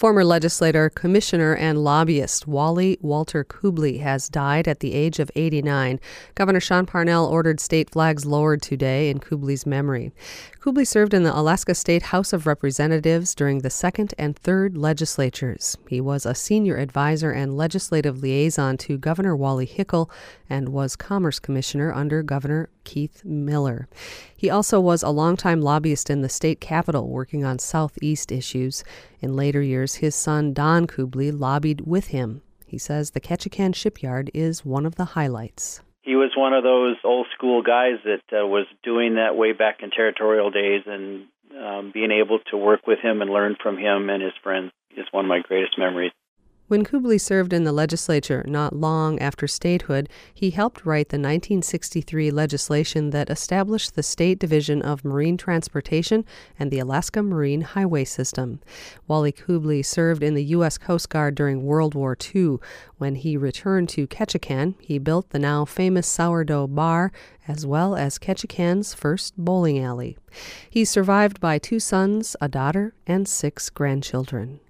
Former legislator, commissioner, and lobbyist Wally Walter Kubly has died at the age of 89. Governor Sean Parnell ordered state flags lowered today in Kubly's memory. Kubly served in the Alaska State House of Representatives during the second and third legislatures. He was a senior advisor and legislative liaison to Governor Wally Hickel and was Commerce Commissioner under Governor Keith Miller. He also was a longtime lobbyist in the state capitol working on Southeast issues. In later years, his son Don Kubly lobbied with him. He says the Ketchikan shipyard is one of the highlights. He was one of those old school guys that was doing that way back in territorial days, and being able to work with him and learn from him and his friends is one of my greatest memories. When Kubly served in the legislature not long after statehood, he helped write the 1963 legislation that established the State Division of Marine Transportation and the Alaska Marine Highway System. Wally Kubly served in the U.S. Coast Guard during World War II. When he returned to Ketchikan, he built the now famous Sourdough Bar, as well as Ketchikan's first bowling alley. He's survived by 2 sons, a daughter, and 6 grandchildren.